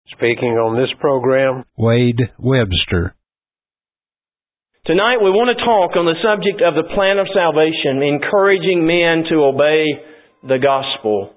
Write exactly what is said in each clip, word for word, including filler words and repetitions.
Speaking on this program, Wade Webster. Tonight we want to talk on the subject of the plan of salvation, encouraging men to obey the gospel.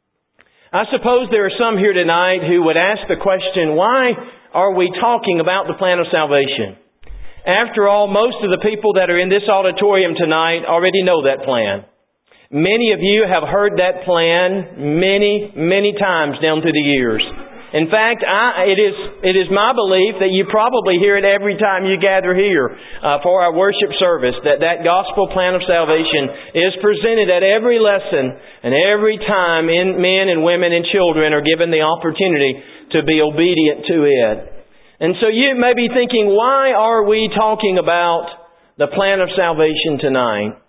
I suppose there are some here tonight who would ask the question, why are we talking about the plan of salvation? After all, most of the people that are in this auditorium tonight already know that plan. Many of you have heard that plan many, many times down through the years. In fact, I, it is it is my belief that you probably hear it every time you gather here uh, for our worship service, that that gospel plan of salvation is presented at every lesson and every time in men and women and children are given the opportunity to be obedient to it. And so you may be thinking, why are we talking about the plan of salvation tonight?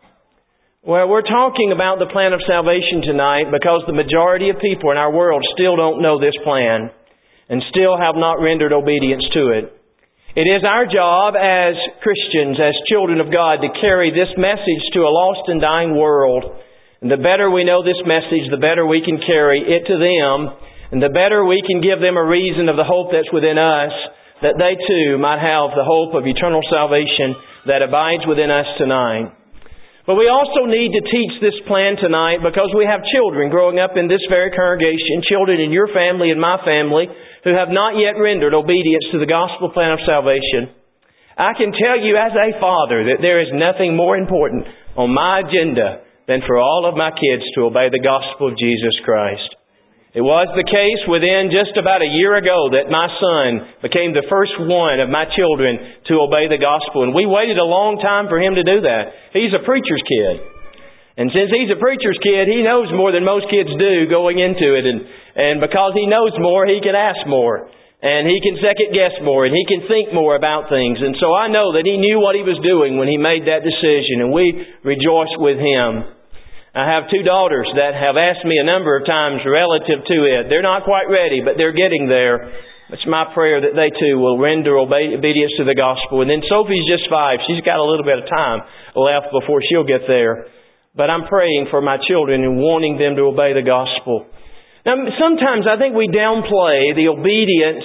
Well, we're talking about the plan of salvation tonight because the majority of people in our world still don't know this plan and still have not rendered obedience to it. It is our job as Christians, as children of God, to carry this message to a lost and dying world. And the better we know this message, the better we can carry it to them, and the better we can give them a reason of the hope that's within us, that they too might have the hope of eternal salvation that abides within us tonight. But we also need to teach this plan tonight because we have children growing up in this very congregation, children in your family and my family, who have not yet rendered obedience to the gospel plan of salvation. I can tell you as a father that there is nothing more important on my agenda than for all of my kids to obey the gospel of Jesus Christ. It was the case within just about a year ago that my son became the first one of my children to obey the gospel. And we waited a long time for him to do that. He's a preacher's kid. And since he's a preacher's kid, he knows more than most kids do going into it. And, and because he knows more, he can ask more. And he can second guess more. And he can think more about things. And so I know that he knew what he was doing when he made that decision. And we rejoice with him. I have two daughters that have asked me a number of times relative to it. They're not quite ready, but they're getting there. It's my prayer that they too will render obedience to the gospel. And then Sophie's just five. She's got a little bit of time left before she'll get there. But I'm praying for my children and wanting them to obey the gospel. Now, sometimes I think we downplay the obedience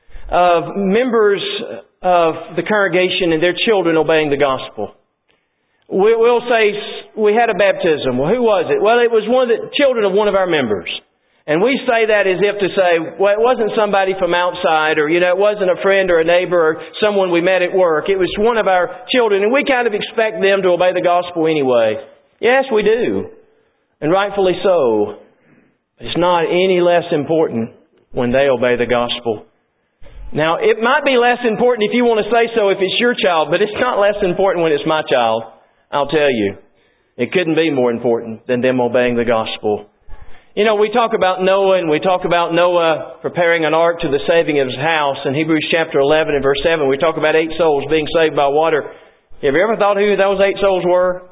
of members of the congregation and their children obeying the gospel. We'll say, we had a baptism. Well, who was it? Well, it was one of the children of one of our members. And we say that as if to say, well, it wasn't somebody from outside, or, you know, it wasn't a friend or a neighbor or someone we met at work. It was one of our children, and we kind of expect them to obey the gospel anyway. Yes, we do. And rightfully so. But it's not any less important when they obey the gospel. Now, it might be less important if you want to say so if it's your child, but it's not less important when it's my child. I'll tell you, it couldn't be more important than them obeying the gospel. You know, we talk about Noah and we talk about Noah preparing an ark to the saving of his house. In Hebrews chapter eleven and verse seven, we talk about eight souls being saved by water. Have you ever thought who those eight souls were?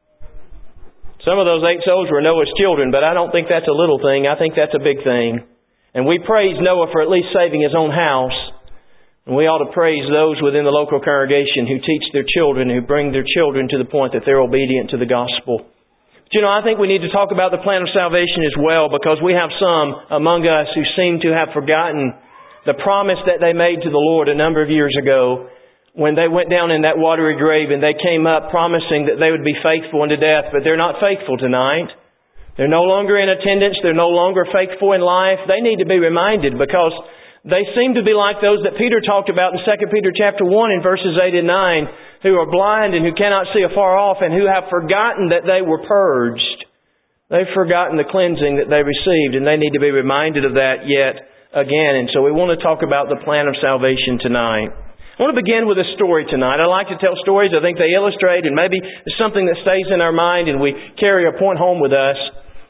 Some of those eight souls were Noah's children, but I don't think that's a little thing. I think that's a big thing. And we praise Noah for at least saving his own house. And we ought to praise those within the local congregation who teach their children, who bring their children to the point that they're obedient to the gospel. But you know, I think we need to talk about the plan of salvation as well, because we have some among us who seem to have forgotten the promise that they made to the Lord a number of years ago when they went down in that watery grave and they came up promising that they would be faithful unto death, but they're not faithful tonight. They're no longer in attendance. They're no longer faithful in life. They need to be reminded, because they seem to be like those that Peter talked about in Second Peter chapter one in verses eight and nine, who are blind and who cannot see afar off and who have forgotten that they were purged. They've forgotten the cleansing that they received, and they need to be reminded of that yet again. And so we want to talk about the plan of salvation tonight. I want to begin with a story tonight. I like to tell stories. I think they illustrate, and maybe it's something that stays in our mind and we carry a point home with us.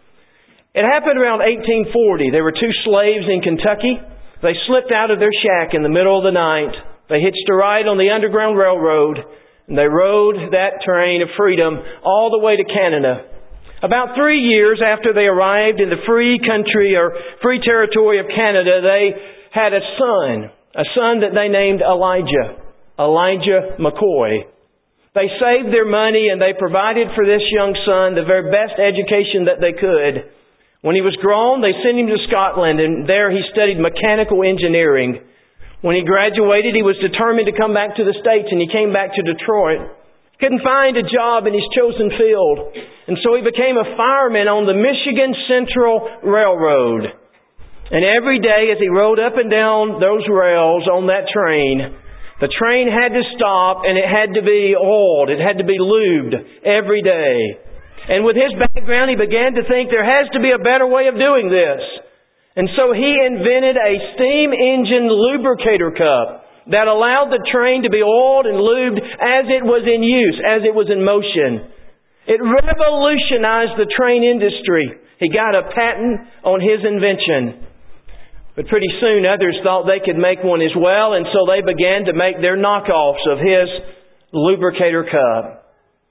It happened around eighteen forty. There were two slaves in Kentucky. They slipped out of their shack in the middle of the night. They hitched a ride on the Underground Railroad, and they rode that train of freedom all the way to Canada. About three years after they arrived in the free country or free territory of Canada, they had a son, a son that they named Elijah, Elijah McCoy. They saved their money and they provided for this young son the very best education that they could. When he was grown, they sent him to Scotland, and there he studied mechanical engineering. When he graduated, he was determined to come back to the States, and he came back to Detroit. Couldn't find a job in his chosen field, and so he became a fireman on the Michigan Central Railroad. And every day as he rode up and down those rails on that train, the train had to stop and it had to be oiled. It had to be lubed every day. And with his background, he began to think there has to be a better way of doing this. And so he invented a steam engine lubricator cup that allowed the train to be oiled and lubed as it was in use, as it was in motion. It revolutionized the train industry. He got a patent on his invention. But pretty soon others thought they could make one as well, and so they began to make their knockoffs of his lubricator cup.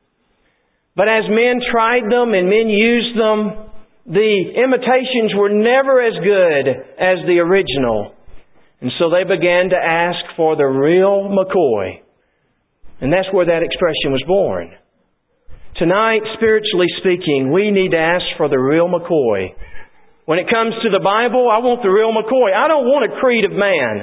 But as men tried them and men used them, the imitations were never as good as the original. And so they began to ask for the real McCoy. And that's where that expression was born. Tonight, spiritually speaking, we need to ask for the real McCoy. When it comes to the Bible, I want the real McCoy. I don't want a creed of man.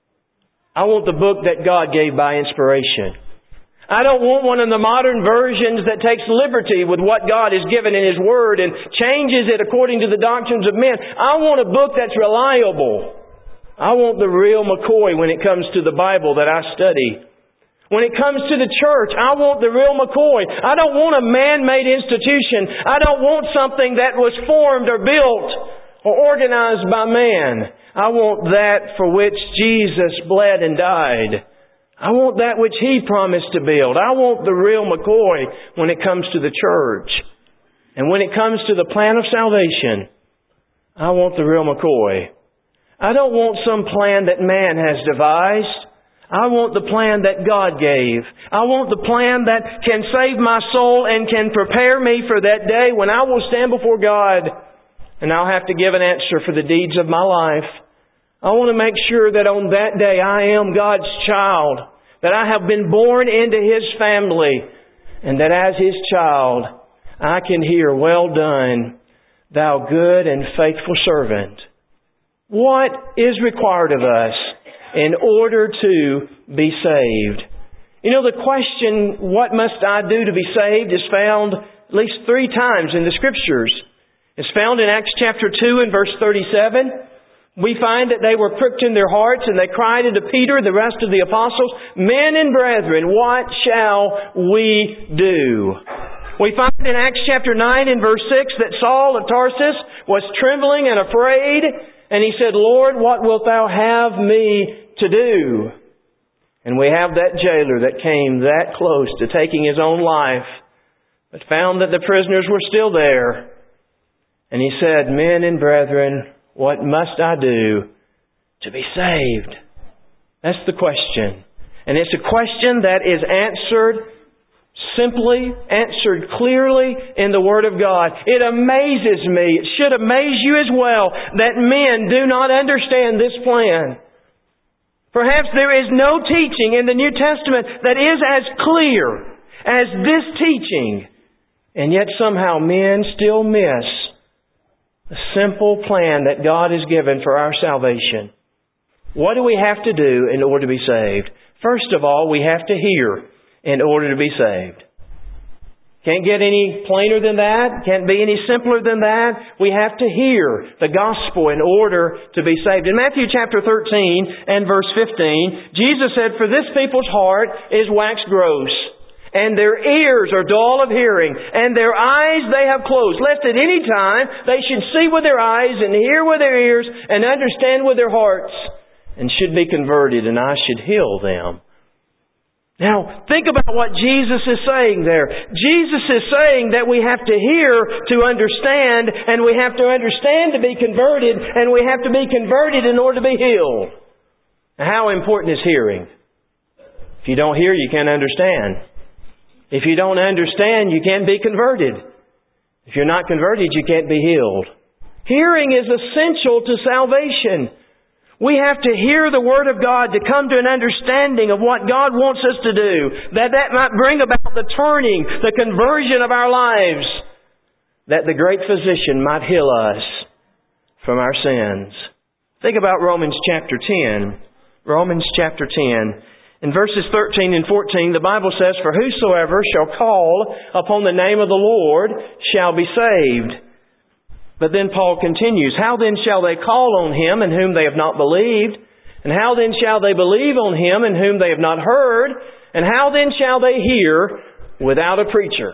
I want the book that God gave by inspiration. I don't want one of the modern versions that takes liberty with what God has given in His Word and changes it according to the doctrines of men. I want a book that's reliable. I want the real McCoy when it comes to the Bible that I study. When it comes to the church, I want the real McCoy. I don't want a man-made institution. I don't want something that was formed or built or organized by man. I want that for which Jesus bled and died. I want that which He promised to build. I want the real McCoy when it comes to the church. And when it comes to the plan of salvation, I want the real McCoy. I don't want some plan that man has devised. I want the plan that God gave. I want the plan that can save my soul and can prepare me for that day when I will stand before God and I'll have to give an answer for the deeds of my life. I want to make sure that on that day I am God's child, that I have been born into His family, and that as His child I can hear, "Well done, thou good and faithful servant." What is required of us in order to be saved? You know, the question, what must I do to be saved, is found at least three times in the Scriptures. It's found in Acts chapter two and verse thirty-seven. We find that they were pricked in their hearts and they cried unto Peter and the rest of the apostles, "Men and brethren, what shall we do?" We find in Acts chapter nine and verse six that Saul of Tarsus was trembling and afraid, and he said, "Lord, what wilt thou have me to do?" And we have that jailer that came that close to taking his own life, but found that the prisoners were still there. And he said, "Men and brethren, what must I do to be saved?" That's the question. And it's a question that is answered simply, answered clearly in the Word of God. It amazes me, it should amaze you as well, that men do not understand this plan. Perhaps there is no teaching in the New Testament that is as clear as this teaching, and yet somehow men still miss the simple plan that God has given for our salvation. What do we have to do in order to be saved? First of all, we have to hear in order to be saved. Can't get any plainer than that. Can't be any simpler than that. We have to hear the gospel in order to be saved. In Matthew chapter thirteen and verse fifteen, Jesus said, "For this people's heart is waxed gross, and their ears are dull of hearing, and their eyes they have closed, lest at any time they should see with their eyes and hear with their ears and understand with their hearts, and should be converted, and I should heal them." Now, think about what Jesus is saying there. Jesus is saying that we have to hear to understand, and we have to understand to be converted, and we have to be converted in order to be healed. Now, how important is hearing? If you don't hear, you can't understand. If you don't understand, you can't be converted. If you're not converted, you can't be healed. Hearing is essential to salvation. We have to hear the Word of God to come to an understanding of what God wants us to do, that that might bring about the turning, the conversion of our lives. that the great physician might heal us from our sins. Think about Romans chapter ten. Romans chapter ten. In verses thirteen and fourteen, the Bible says, "For whosoever shall call upon the name of the Lord shall be saved." But then Paul continues, "How then shall they call on Him in whom they have not believed? And how then shall they believe on Him in whom they have not heard? And how then shall they hear without a preacher?"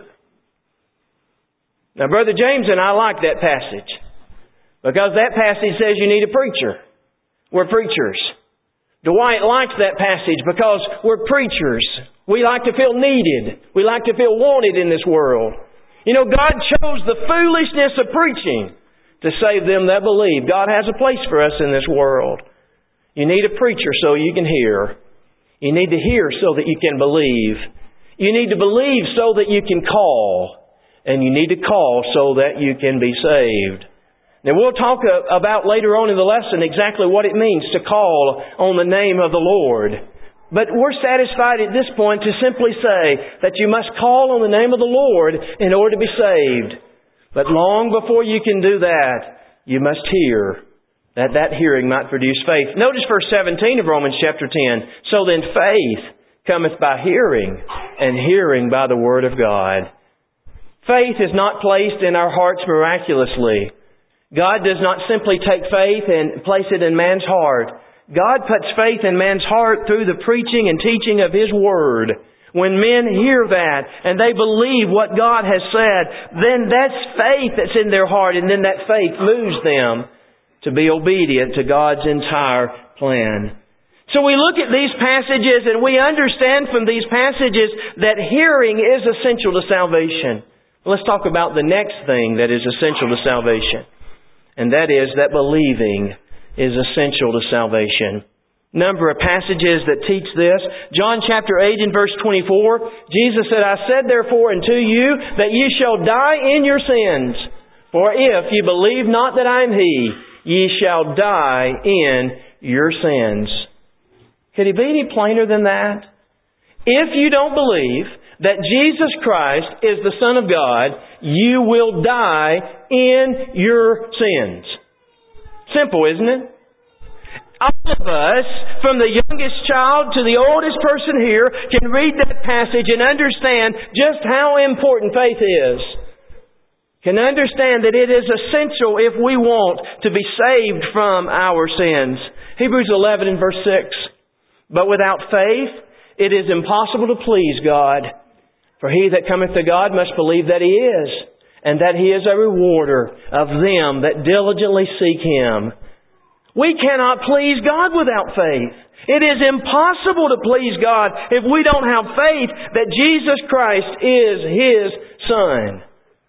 Now, Brother James and I like that passage, because that passage says you need a preacher. We're preachers. Dwight likes that passage because we're preachers. We like to feel needed. We like to feel wanted in this world. You know, God chose the foolishness of preaching to save them that believe. God has a place for us in this world. You need a preacher so you can hear. You need to hear so that you can believe. You need to believe so that you can call. And you need to call so that you can be saved. Now, we'll talk about later on in the lesson exactly what it means to call on the name of the Lord. But we're satisfied at this point to simply say that you must call on the name of the Lord in order to be saved. But long before you can do that, you must hear, that that hearing might produce faith. Notice verse seventeen of Romans chapter ten. "So then faith cometh by hearing, and hearing by the word of God." Faith is not placed in our hearts miraculously. God does not simply take faith and place it in man's heart. God puts faith in man's heart through the preaching and teaching of His Word. When men hear that and they believe what God has said, then that's faith that's in their heart, and then that faith moves them to be obedient to God's entire plan. So we look at these passages and we understand from these passages that hearing is essential to salvation. Let's talk about the next thing that is essential to salvation. And that is that believing is essential to salvation. Number of passages that teach this. John chapter eight and verse twenty-four. Jesus said, "I said therefore unto you that ye shall die in your sins. For if ye believe not that I am He, ye shall die in your sins." Could He be any plainer than that? If you don't believe that Jesus Christ is the Son of God, you will die in your sins. Simple, isn't it? All of us, from the youngest child to the oldest person here, can read that passage and understand just how important faith is. Can understand that it is essential if we want to be saved from our sins. Hebrews eleven and verse six. "But without faith it is impossible to please God. For he that cometh to God must believe that He is, and that He is a rewarder of them that diligently seek Him." We cannot please God without faith. It is impossible to please God if we don't have faith that Jesus Christ is His Son.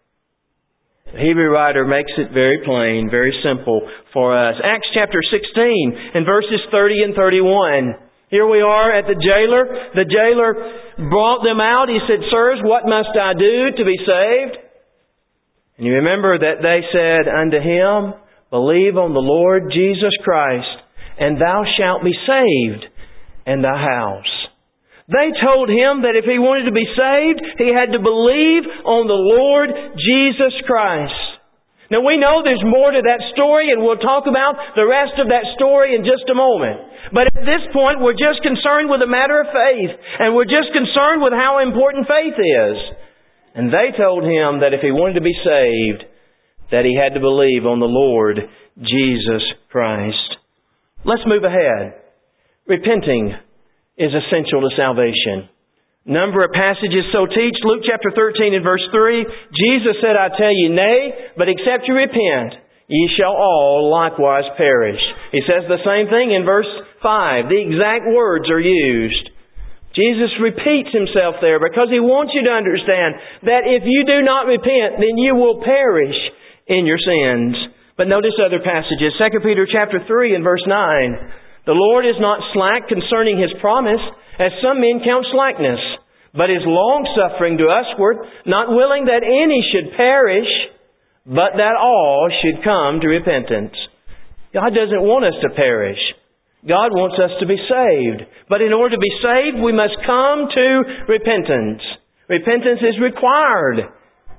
The Hebrew writer makes it very plain, very simple for us. Acts chapter sixteen and verses thirty and thirty-one. Here we are at the jailer. The jailer brought them out. He said, "Sirs, what must I do to be saved?" And you remember that they said unto him, "Believe on the Lord Jesus Christ, and thou shalt be saved, and thy house." They told him that if he wanted to be saved, he had to believe on the Lord Jesus Christ. Now we know there's more to that story, and we'll talk about the rest of that story in just a moment. But at this point, we're just concerned with a matter of faith, and we're just concerned with how important faith is. And they told him that if he wanted to be saved, that he had to believe on the Lord Jesus Christ. Let's move ahead. Repenting is essential to salvation. Number of passages so teach. Luke chapter thirteen and verse three. Jesus said, "I tell you, nay, but except you repent, ye shall all likewise perish." He says the same thing in verse five. The exact words are used. Jesus repeats Himself there because He wants you to understand that if you do not repent, then you will perish in your sins. But notice other passages. Second Peter chapter three and verse nine. "The Lord is not slack concerning His promise, as some men count slackness, but is long-suffering to usward, not willing that any should perish, but that all should come to repentance." God doesn't want us to perish. God wants us to be saved. But in order to be saved, we must come to repentance. Repentance is required.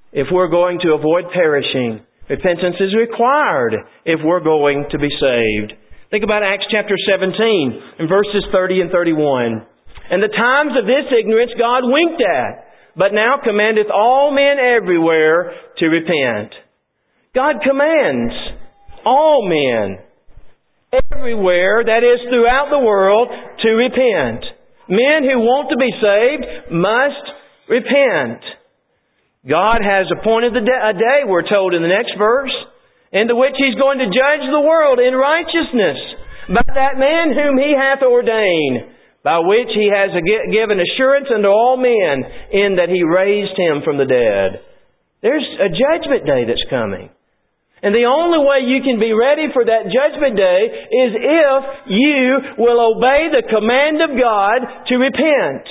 if we're going to avoid perishing. Repentance is required if we're going to be saved. Think about Acts chapter seventeen and verses thirty and thirty-one. And the times of this ignorance God winked at, but now commandeth all men everywhere to repent. God commands all men everywhere, that is throughout the world, to repent. Men who want to be saved must repent. God has appointed a day, we're told in the next verse, in which He's going to judge the world in righteousness by that man whom He hath ordained, by which He has given assurance unto all men in that He raised Him from the dead. There's a judgment day that's coming. And the only way you can be ready for that judgment day is if you will obey the command of God to repent.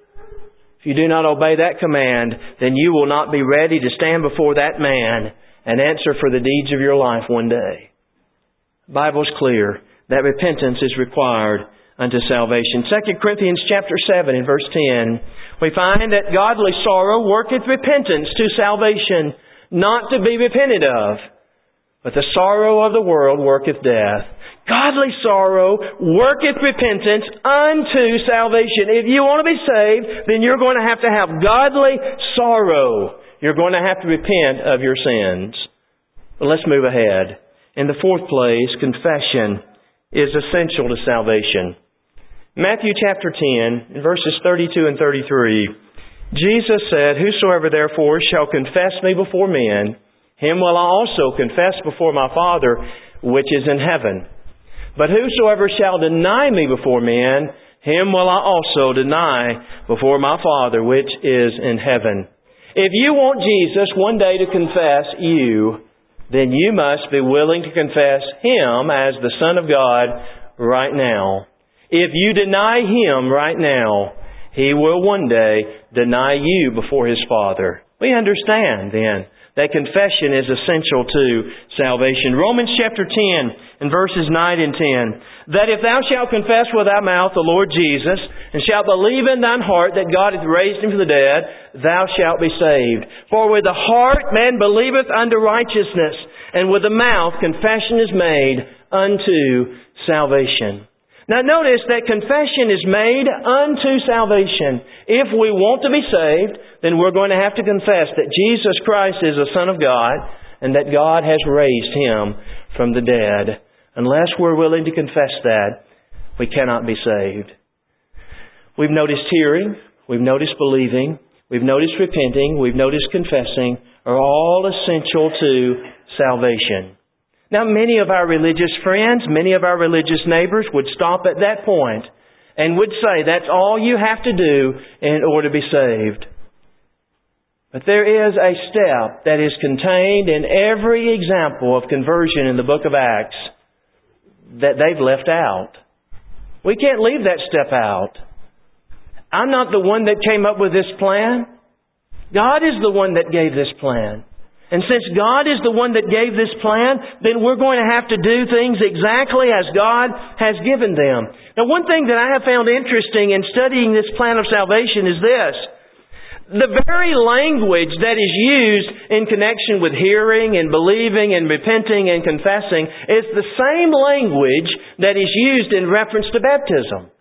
If you do not obey that command, then you will not be ready to stand before that man and answer for the deeds of your life one day. The Bible's clear that repentance is required unto salvation. Second Corinthians chapter seven and verse ten, we find that godly sorrow worketh repentance to salvation, not to be repented of. But the sorrow of the world worketh death. Godly sorrow worketh repentance unto salvation. If you want to be saved, then you're going to have to have godly sorrow. You're going to have to repent of your sins. But let's move ahead. In the fourth place, confession is essential to salvation. Matthew chapter ten, verses thirty-two and thirty-three, Jesus said, Whosoever therefore shall confess me before men, him will I also confess before my Father which is in heaven. But whosoever shall deny me before men, him will I also deny before my Father which is in heaven. If you want Jesus one day to confess you, then you must be willing to confess Him as the Son of God right now. If you deny Him right now, He will one day deny you before His Father. We understand then that confession is essential to salvation. Romans chapter ten and verses nine and ten. That if thou shalt confess with thy mouth the Lord Jesus, and shalt believe in thine heart that God hath raised Him from the dead, thou shalt be saved. For with the heart man believeth unto righteousness, and with the mouth confession is made unto salvation. Now notice that confession is made unto salvation. If we want to be saved, then we're going to have to confess that Jesus Christ is the Son of God and that God has raised Him from the dead. Unless we're willing to confess that, we cannot be saved. We've noticed hearing, we've noticed believing, we've noticed repenting, we've noticed confessing are all essential to salvation. Now, many of our religious friends, many of our religious neighbors would stop at that point and would say that's all you have to do in order to be saved. But there is a step that is contained in every example of conversion in the book of Acts that they've left out. We can't leave that step out. I'm not the one that came up with this plan. God is the one that gave this plan. And since God is the one that gave this plan, then we're going to have to do things exactly as God has given them. Now, one thing that I have found interesting in studying this plan of salvation is this. The very language that is used in connection with hearing and believing and repenting and confessing is the same language that is used in reference to baptism.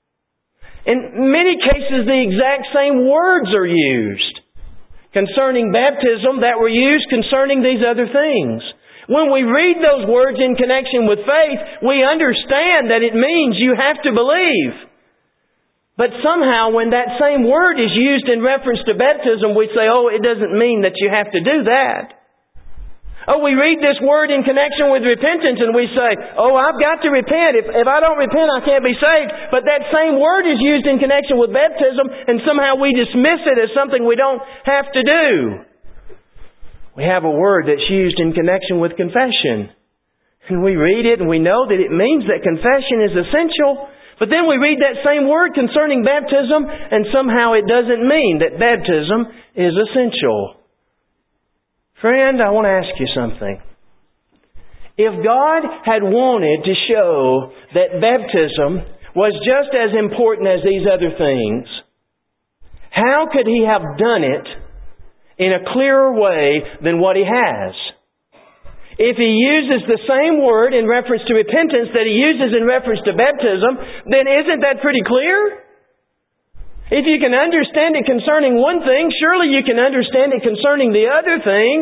In many cases, the exact same words are used concerning baptism that were used concerning these other things. When we read those words in connection with faith, we understand that it means you have to believe. But somehow when that same word is used in reference to baptism, we say, oh, it doesn't mean that you have to do that. Oh, we read this word in connection with repentance and we say, oh, I've got to repent. If, if I don't repent, I can't be saved. But that same word is used in connection with baptism and somehow we dismiss it as something we don't have to do. We have a word that's used in connection with confession. And we read it and we know that it means that confession is essential. But then we read that same word concerning baptism and somehow it doesn't mean that baptism is essential. Friend, I want to ask you something. If God had wanted to show that baptism was just as important as these other things, how could He have done it in a clearer way than what he has. If he uses the same word in reference to repentance that he uses in reference to baptism, then isn't that pretty clear? If you can understand it concerning one thing, surely you can understand it concerning the other thing.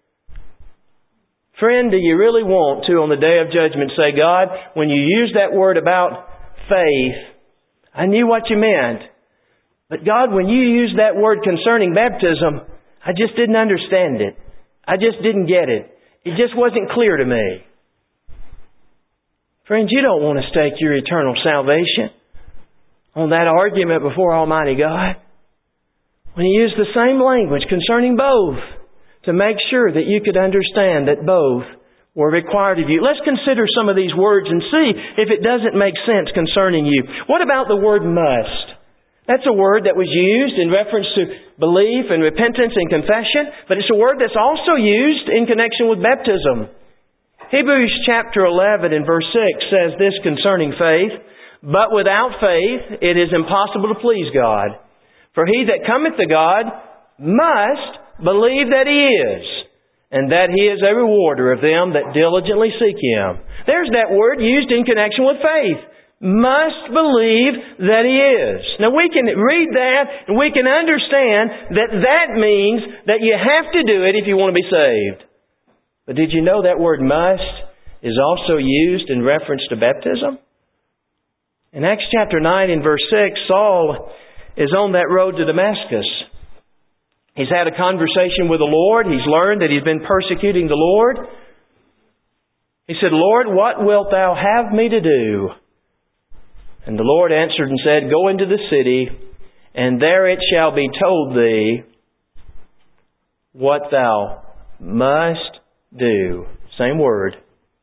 Friend, do you really want to, on the day of judgment, say, God, when you used that word about faith, I knew what you meant. But God, when you used that word concerning baptism, I just didn't understand it. I just didn't get it. It just wasn't clear to me. Friends, you don't want to stake your eternal salvation on that argument before Almighty God. When He used the same language concerning both to make sure that you could understand that both were required of you. Let's consider some of these words and see if it doesn't make sense concerning you. What about the word must? That's a word that was used in reference to belief and repentance and confession, but it's a word that's also used in connection with baptism. Hebrews chapter eleven and verse six says this concerning faith, "But without faith it is impossible to please God. For he that cometh to God must believe that He is, and that He is a rewarder of them that diligently seek Him." There's that word used in connection with faith. Must believe that He is. Now we can read that and we can understand that that means that you have to do it if you want to be saved. But did you know that word must is also used in reference to baptism? In Acts chapter nine and verse six, Saul is on that road to Damascus. He's had a conversation with the Lord. He's learned that he's been persecuting the Lord. He said, "Lord, what wilt Thou have me to do?" And the Lord answered and said, "Go into the city, and there it shall be told thee what thou must do." Same word.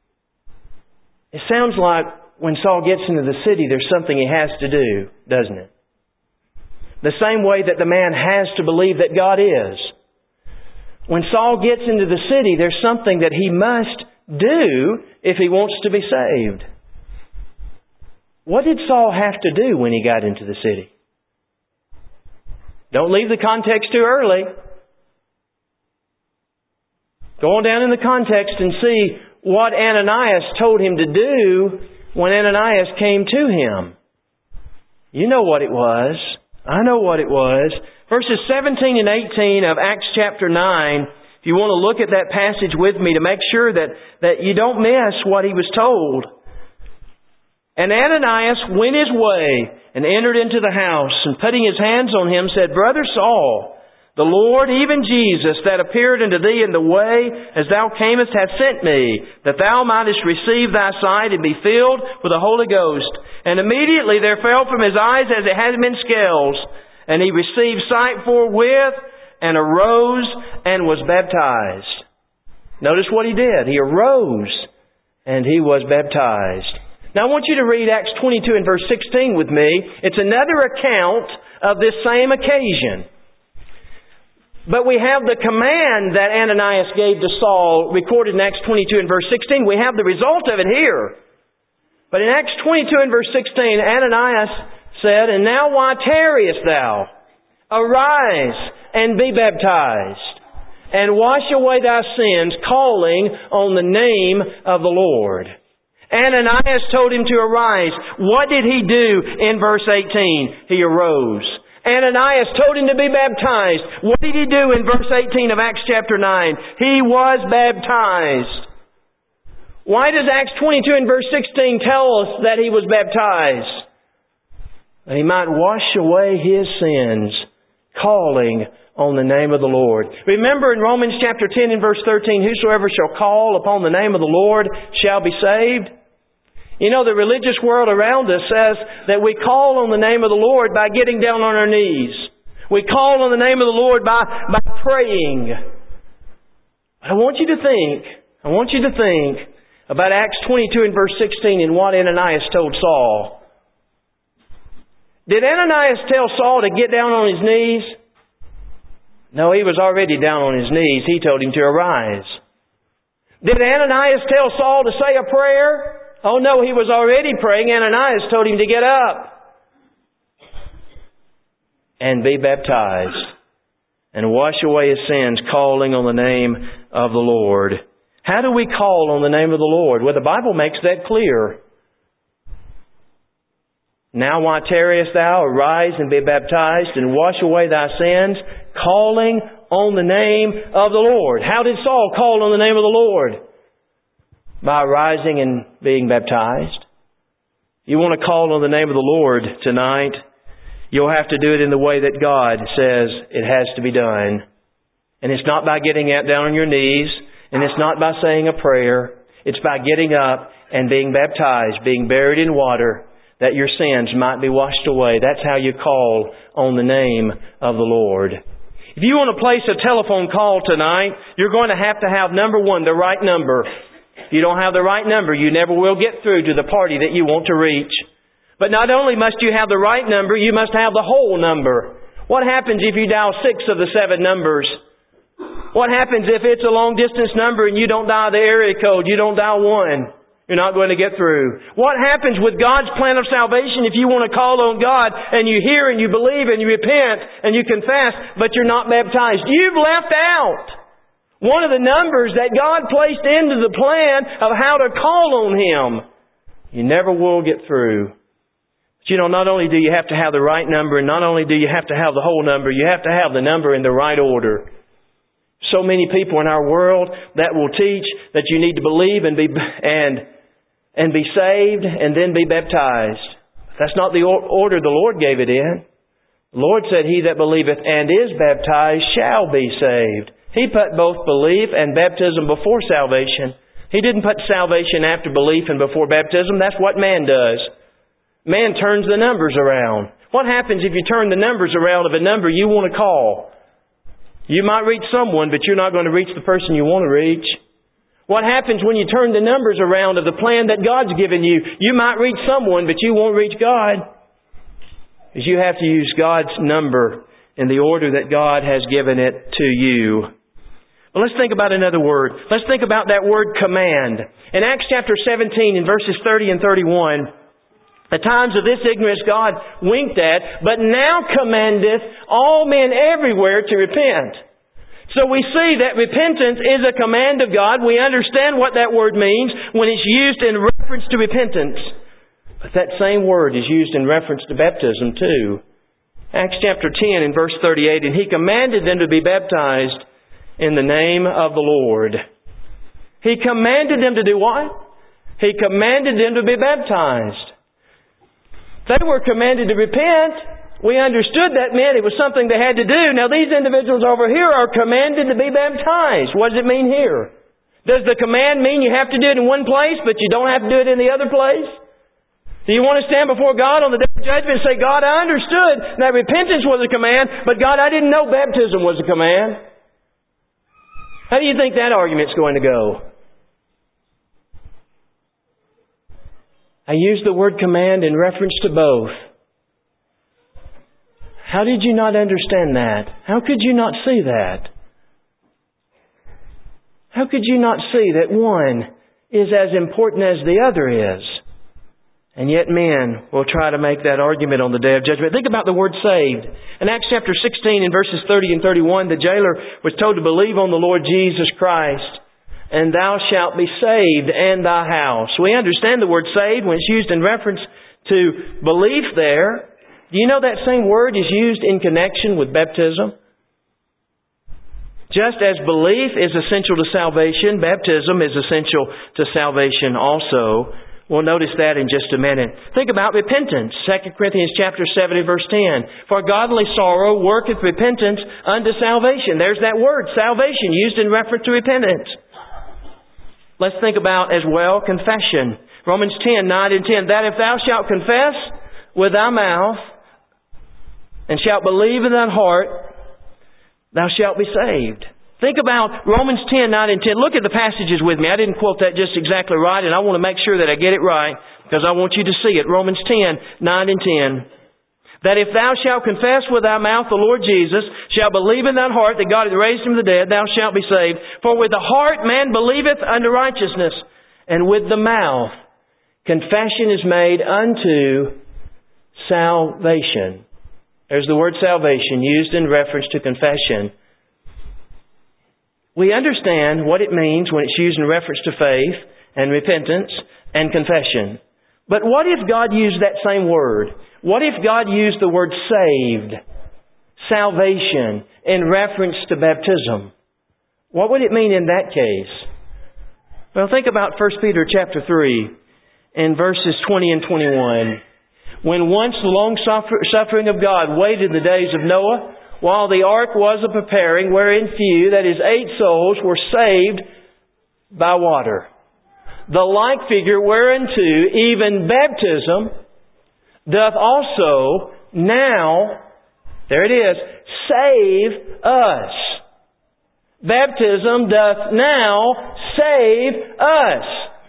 It sounds like when Saul gets into the city, there's something he has to do, doesn't it? The same way that the man has to believe that God is. When Saul gets into the city, there's something that he must do if he wants to be saved. What did Saul have to do when he got into the city? Don't leave the context too early. Go on down in the context and see what Ananias told him to do when Ananias came to him. You know what it was. I know what it was. Verses seventeen and eighteen of Acts chapter nine, if you want to look at that passage with me to make sure that, that you don't miss what he was told. "And Ananias went his way and entered into the house, and putting his hands on him said, Brother Saul, the Lord, even Jesus, that appeared unto thee in the way as thou camest, hath sent me, that thou mightest receive thy sight and be filled with the Holy Ghost. And immediately there fell from his eyes as it had been scales, and he received sight forthwith, and arose and was baptized." Notice what he did. He arose and he was baptized. Now I want you to read Acts twenty-two and verse sixteen with me. It's another account of this same occasion. But we have the command that Ananias gave to Saul recorded in Acts twenty-two and verse sixteen. We have the result of it here. But in Acts twenty-two and verse sixteen, Ananias said, "And now why tarriest thou? Arise and be baptized, and wash away thy sins, calling on the name of the Lord." Ananias told him to arise. What did he do in verse eighteen? He arose. Ananias told him to be baptized. What did he do in verse eighteen of Acts chapter nine? He was baptized. Why does Acts twenty-two and verse sixteen tell us that he was baptized? That he might wash away his sins, calling on the name of the Lord. Remember in Romans chapter ten and verse thirteen, "Whosoever shall call upon the name of the Lord shall be saved." You know, the religious world around us says that we call on the name of the Lord by getting down on our knees. We call on the name of the Lord by, by praying. But I want you to think, I want you to think about Acts twenty-two and verse sixteen and what Ananias told Saul. Did Ananias tell Saul to get down on his knees? No, he was already down on his knees. He told him to arise. Did Ananias tell Saul to say a prayer? Oh no, he was already praying. Ananias told him to get up and be baptized. and wash away his sins, calling on the name of the Lord. How do we call on the name of the Lord? Well, the Bible makes that clear. Now why tarriest thou? Arise and be baptized and wash away thy sins, calling on the name of the Lord. How did Saul call on the name of the Lord? By rising and being baptized. You want to call on the name of the Lord tonight, you'll have to do it in the way that God says it has to be done. And it's not by getting out down on your knees, and it's not by saying a prayer. It's by getting up and being baptized, being buried in water, that your sins might be washed away. That's how you call on the name of the Lord. If you want to place a telephone call tonight, you're going to have to have, number one, the right number. If you don't have the right number, you never will get through to the party that you want to reach. But not only must you have the right number, you must have the whole number. What happens if you dial six of the seven numbers? What happens if it's a long distance number and you don't dial the area code, you don't dial one? You're not going to get through. What happens with God's plan of salvation if you want to call on God and you hear and you believe and you repent and you confess, but you're not baptized? You've left out one of the numbers that God placed into the plan of how to call on Him. You never will get through. But you know, not only do you have to have the right number, and not only do you have to have the whole number, you have to have the number in the right order. So many people in our world that will teach that you need to believe and be and and be saved and then be baptized. That's not the order the Lord gave it in. The Lord said, "He that believeth and is baptized shall be saved." He put both belief and baptism before salvation. He didn't put salvation after belief and before baptism. That's what man does. Man turns the numbers around. What happens if you turn the numbers around of a number you want to call? You might reach someone, but you're not going to reach the person you want to reach. What happens when you turn the numbers around of the plan that God's given you? You might reach someone, but you won't reach God. Because you have to use God's number in the order that God has given it to you. Well, let's think about another word. Let's think about that word command. In Acts chapter seventeen, in verses thirty and thirty-one, the times of this ignorance God winked at, but now commandeth all men everywhere to repent. So we see that repentance is a command of God. We understand what that word means when it's used in reference to repentance. But that same word is used in reference to baptism too. Acts chapter ten and verse thirty-eight, and He commanded them to be baptized in the name of the Lord. He commanded them to do what? He commanded them to be baptized. They were commanded to repent. We understood that meant it was something they had to do. Now these individuals over here are commanded to be baptized. What does it mean here? Does the command mean you have to do it in one place, but you don't have to do it in the other place? Do you want to stand before God on the day of judgment and say, "God, I understood that repentance was a command, but God, I didn't know baptism was a command"? How do you think that argument's going to go? I used the word command in reference to both. How did you not understand that? How could you not see that? How could you not see that one is as important as the other is? And yet men will try to make that argument on the day of judgment. Think about the word saved. In Acts chapter sixteen in verses thirty and thirty-one, the jailer was told to believe on the Lord Jesus Christ, and thou shalt be saved and thy house. We understand the word saved when it's used in reference to belief there. Do you know that same word is used in connection with baptism? Just as belief is essential to salvation, baptism is essential to salvation also. We'll notice that in just a minute. Think about repentance. Second Corinthians chapter seven and verse ten. For godly sorrow worketh repentance unto salvation. There's that word, salvation, used in reference to repentance. Let's think about as well confession. Romans ten, nine and ten. That if thou shalt confess with thy mouth and shalt believe in thine heart, thou shalt be saved. Think about Romans ten, nine and ten. Look at the passages with me. I didn't quote that just exactly right, and I want to make sure that I get it right because I want you to see it. Romans ten, nine and ten. That if thou shalt confess with thy mouth the Lord Jesus, shalt believe in thine heart that God hath raised him from the dead, thou shalt be saved. For with the heart man believeth unto righteousness, and with the mouth confession is made unto salvation. There's the word salvation used in reference to confession. We understand what it means when it's used in reference to faith and repentance and confession. But what if God used that same word? What if God used the word saved, salvation, in reference to baptism? What would it mean in that case? Well, think about First Peter chapter three in verses twenty and twenty-one. When once the long suffering of God waited in the days of Noah, while the ark was a preparing, wherein few, that is eight souls, were saved by water. The like figure whereunto even baptism doth also now, there it is, save us. Baptism doth now save us.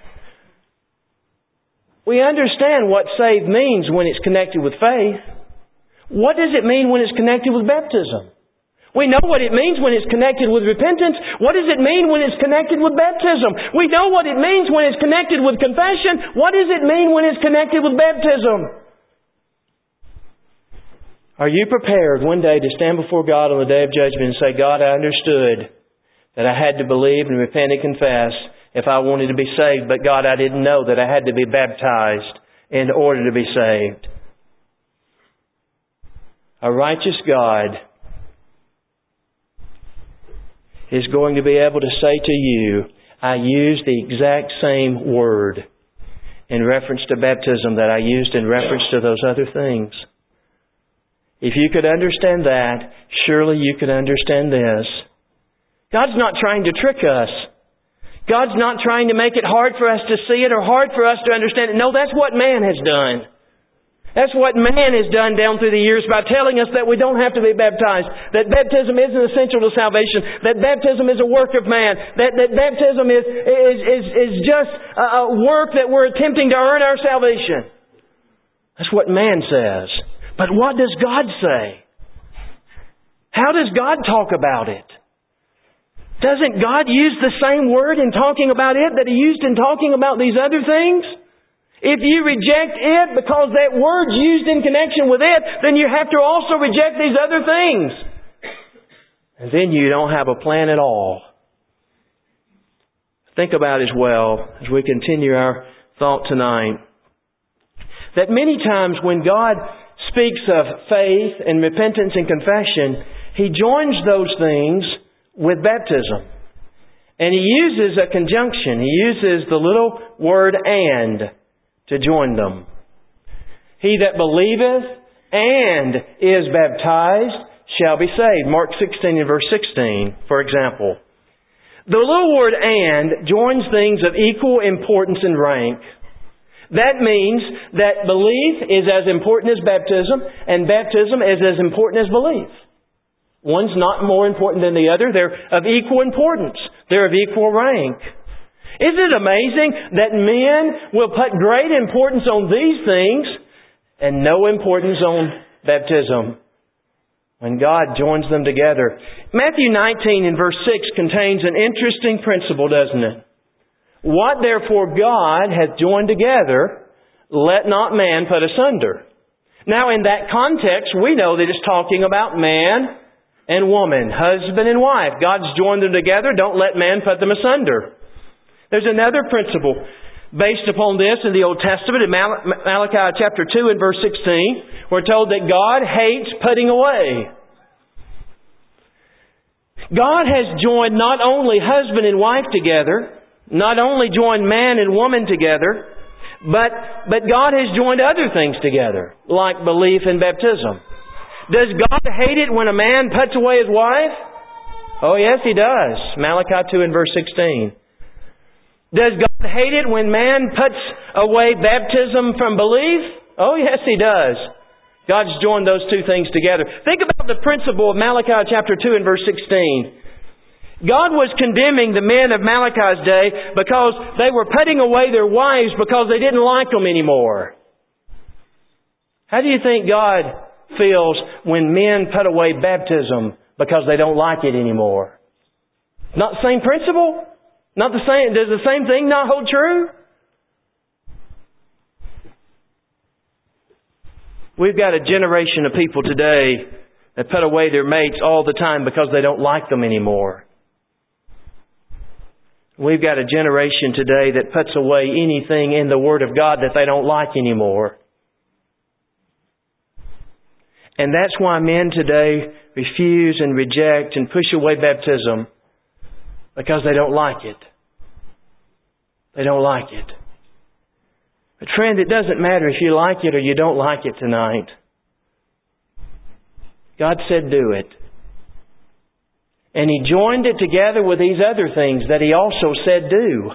We understand what save means when it's connected with faith. What does it mean when it's connected with baptism? We know what it means when it's connected with repentance. What does it mean when it's connected with baptism? We know what it means when it's connected with confession. What does it mean when it's connected with baptism? Are you prepared one day to stand before God on the day of judgment and say, God, I understood that I had to believe and repent and confess if I wanted to be saved, but God, I didn't know that I had to be baptized in order to be saved. A righteous God is going to be able to say to you, I used the exact same word in reference to baptism that I used in reference to those other things. If you could understand that, surely you could understand this. God's not trying to trick us. God's not trying to make it hard for us to see it or hard for us to understand it. No, that's what man has done. That's what man has done down through the years by telling us that we don't have to be baptized, that baptism isn't essential to salvation, that baptism is a work of man, that, that baptism is, is, is, is just a work that we're attempting to earn our salvation. That's what man says. But what does God say? How does God talk about it? Doesn't God use the same word in talking about it that He used in talking about these other things? If you reject it because that word's used in connection with it, then you have to also reject these other things. And then you don't have a plan at all. Think about as well, as we continue our thought tonight, that many times when God speaks of faith and repentance and confession, He joins those things with baptism. And He uses a conjunction. He uses the little word and to join them. He that believeth and is baptized shall be saved. Mark sixteen and verse sixteen, for example. The little word and joins things of equal importance and rank. That means that belief is as important as baptism, and baptism is as important as belief. One's not more important than the other. They're of equal importance. They're of equal rank. Isn't it amazing that men will put great importance on these things and no importance on baptism when God joins them together? Matthew nineteen and verse six contains an interesting principle, doesn't it? What therefore God hath joined together, let not man put asunder. Now in that context, we know that it's talking about man and woman, husband and wife. God's joined them together. Don't let man put them asunder. There's another principle based upon this in the Old Testament. In Mal- Malachi chapter two and verse sixteen, we're told that God hates putting away. God has joined not only husband and wife together, not only joined man and woman together, but, but God has joined other things together, like belief and baptism. Does God hate it when a man puts away his wife? Oh yes, He does. Malachi two and verse sixteen. Does God hate it when man puts away baptism from belief? Oh yes, He does. God's joined those two things together. Think about the principle of Malachi chapter two and verse sixteen. God was condemning the men of Malachi's day because they were putting away their wives because they didn't like them anymore. How do you think God feels when men put away baptism because they don't like it anymore? Not the same principle? Not the same, does the same thing not hold true? We've got a generation of people today that put away their mates all the time because they don't like them anymore. We've got a generation today that puts away anything in the Word of God that they don't like anymore. And that's why men today refuse and reject and push away baptism, because they don't like it. They don't like it. But friend, it doesn't matter if you like it or you don't like it tonight. God said do it. And He joined it together with these other things that He also said do.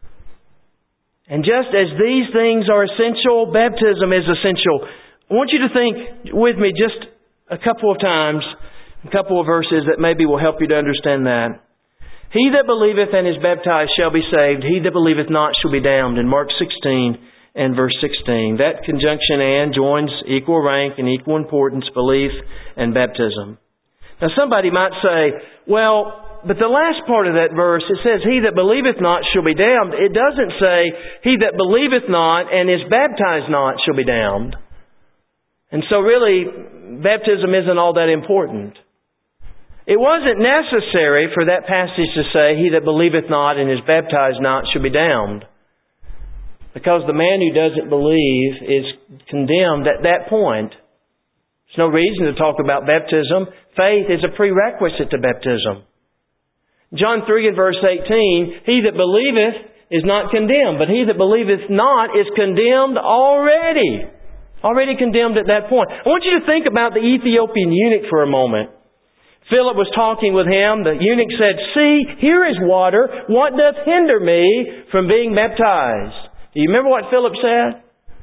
And just as these things are essential, baptism is essential. I want you to think with me just a couple of times, a couple of verses that maybe will help you to understand that. He that believeth and is baptized shall be saved. He that believeth not shall be damned. In Mark sixteen and verse sixteen. That conjunction and joins equal rank and equal importance, belief and baptism. Now somebody might say, well, but the last part of that verse, it says, he that believeth not shall be damned. It doesn't say, he that believeth not and is baptized not shall be damned. And so really, baptism isn't all that important. It wasn't necessary for that passage to say, he that believeth not and is baptized not shall be damned. Because the man who doesn't believe is condemned at that point. There's no reason to talk about baptism. Faith is a prerequisite to baptism. John three and verse eighteen, he that believeth is not condemned, but he that believeth not is condemned already. Already condemned at that point. I want you to think about the Ethiopian eunuch for a moment. Philip was talking with him. The eunuch said, see, here is water. What doth hinder me from being baptized? Do you remember what Philip said?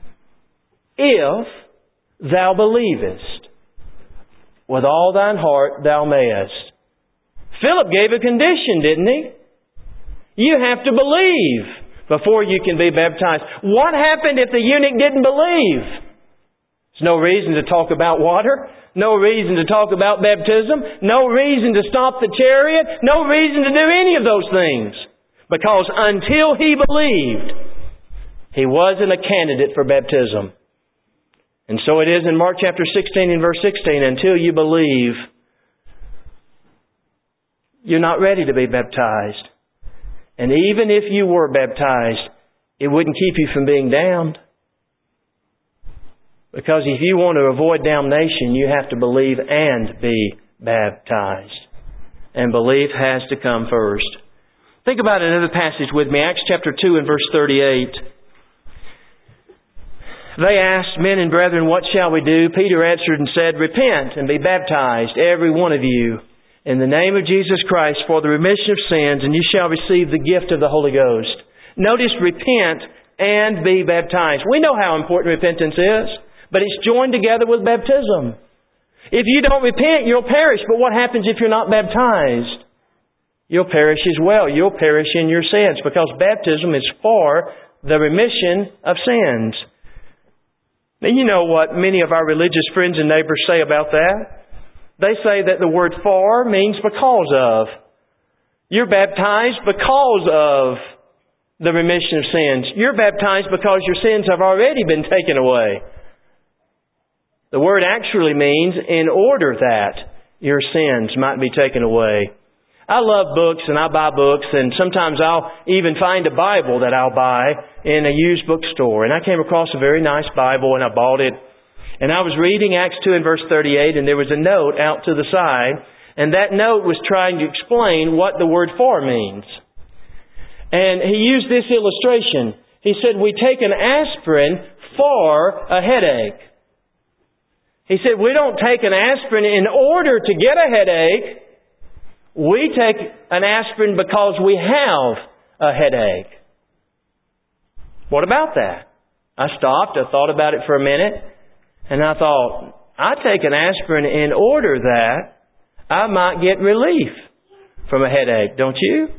If thou believest, with all thine heart thou mayest. Philip gave a condition, didn't he? You have to believe before you can be baptized. What happened if the eunuch didn't believe? There's no reason to talk about water. No reason to talk about baptism. No reason to stop the chariot. No reason to do any of those things. Because until he believed, he wasn't a candidate for baptism. And so it is in Mark chapter sixteen and verse sixteen. Until you believe, you're not ready to be baptized. And even if you were baptized, it wouldn't keep you from being damned. Because if you want to avoid damnation, you have to believe and be baptized. And belief has to come first. Think about another passage with me. Acts chapter two and verse thirty-eight. They asked, men and brethren, what shall we do? Peter answered and said, repent and be baptized, every one of you, in the name of Jesus Christ for the remission of sins, and you shall receive the gift of the Holy Ghost. Notice repent and be baptized. We know how important repentance is. But it's joined together with baptism. If you don't repent, you'll perish. But what happens if you're not baptized? You'll perish as well. You'll perish in your sins, because baptism is for the remission of sins. Now, you know what many of our religious friends and neighbors say about that? They say that the word for means because of. You're baptized because of the remission of sins. You're baptized because your sins have already been taken away. The word actually means in order that your sins might be taken away. I love books and I buy books, and sometimes I'll even find a Bible that I'll buy in a used bookstore. And I came across a very nice Bible and I bought it. And I was reading Acts two and verse thirty-eight, and there was a note out to the side, and that note was trying to explain what the word for means. And he used this illustration. He said, we take an aspirin for a headache. He said, we don't take an aspirin in order to get a headache. We take an aspirin because we have a headache. What about that? I stopped. I thought about it for a minute. And I thought, I take an aspirin in order that I might get relief from a headache, don't you?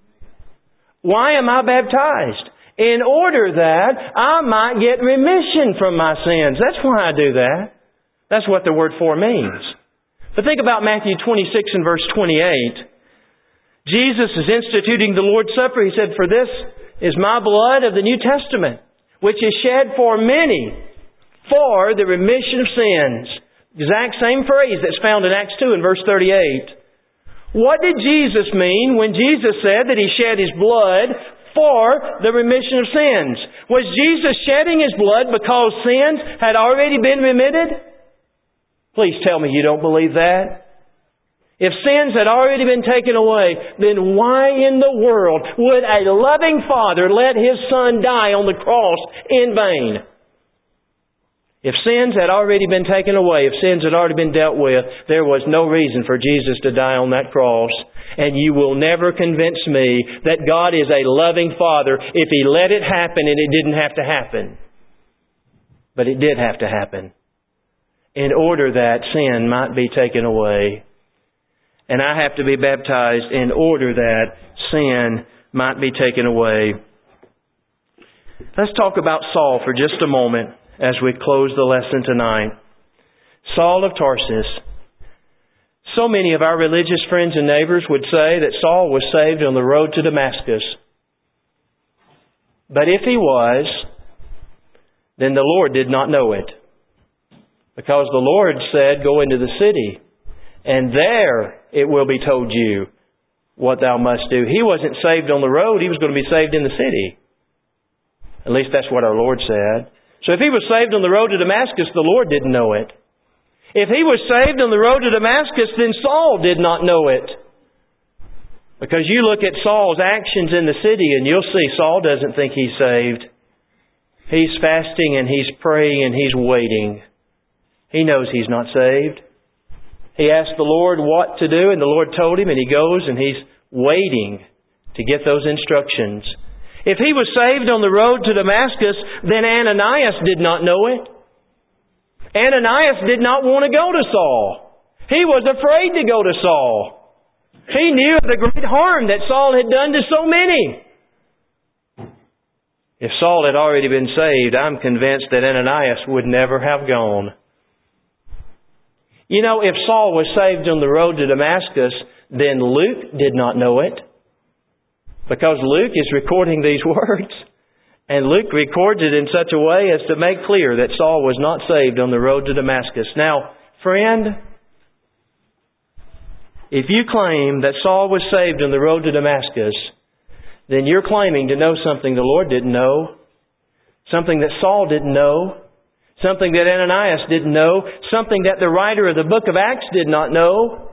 Why am I baptized? In order that I might get remission from my sins. That's why I do that. That's what the word for means. But think about Matthew twenty-six and verse twenty-eight. Jesus is instituting the Lord's Supper. He said, for this is my blood of the New Testament, which is shed for many for the remission of sins. Exact same phrase that's found in Acts two and verse thirty-eight. What did Jesus mean when Jesus said that He shed His blood for the remission of sins? Was Jesus shedding His blood because sins had already been remitted? Please tell me you don't believe that. If sins had already been taken away, then why in the world would a loving Father let His Son die on the cross in vain? If sins had already been taken away, if sins had already been dealt with, there was no reason for Jesus to die on that cross. And you will never convince me that God is a loving Father if He let it happen and it didn't have to happen. But it did have to happen in order that sin might be taken away. And I have to be baptized in order that sin might be taken away. Let's talk about Saul for just a moment as we close the lesson tonight. Saul of Tarsus. So many of our religious friends and neighbors would say that Saul was saved on the road to Damascus. But if he was, then the Lord did not know it. Because the Lord said, go into the city, and there it will be told you what thou must do. He wasn't saved on the road, he was going to be saved in the city. At least that's what our Lord said. So if he was saved on the road to Damascus, the Lord didn't know it. If he was saved on the road to Damascus, then Saul did not know it. Because you look at Saul's actions in the city and you'll see Saul doesn't think he's saved. He's fasting and he's praying and he's waiting. He knows he's not saved. He asked the Lord what to do and the Lord told him, and he goes and he's waiting to get those instructions. If he was saved on the road to Damascus, then Ananias did not know it. Ananias did not want to go to Saul. He was afraid to go to Saul. He knew of the great harm that Saul had done to so many. If Saul had already been saved, I'm convinced that Ananias would never have gone. You know, if Saul was saved on the road to Damascus, then Luke did not know it. Because Luke is recording these words. And Luke records it in such a way as to make clear that Saul was not saved on the road to Damascus. Now, friend, if you claim that Saul was saved on the road to Damascus, then you're claiming to know something the Lord didn't know, something that Saul didn't know, something that Ananias didn't know, something that the writer of the book of Acts did not know.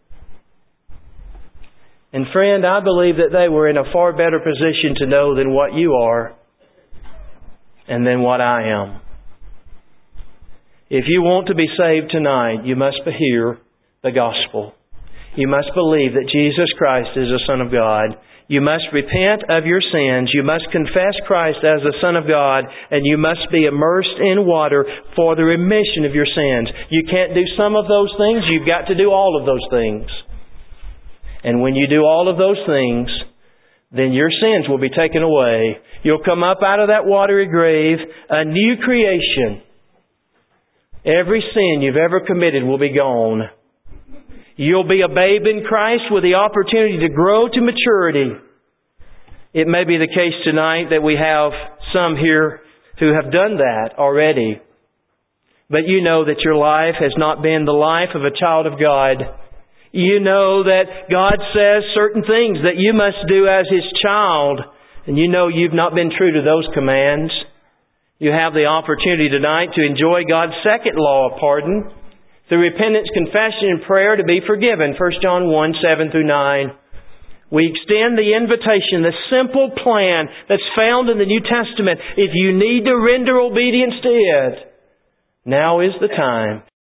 And friend, I believe that they were in a far better position to know than what you are and than what I am. If you want to be saved tonight, you must hear the gospel. You must believe that Jesus Christ is the Son of God. You must repent of your sins. You must confess Christ as the Son of God. And you must be immersed in water for the remission of your sins. You can't do some of those things. You've got to do all of those things. And when you do all of those things, then your sins will be taken away. You'll come up out of that watery grave, a new creation. Every sin you've ever committed will be gone. You'll be a babe in Christ with the opportunity to grow to maturity. It may be the case tonight that we have some here who have done that already. But you know that your life has not been the life of a child of God. You know that God says certain things that you must do as His child. And you know you've not been true to those commands. You have the opportunity tonight to enjoy God's second law of pardon. Through repentance, confession, and prayer to be forgiven. First John one, seven through nine. We extend the invitation, the simple plan that's found in the New Testament. If you need to render obedience to it, now is the time.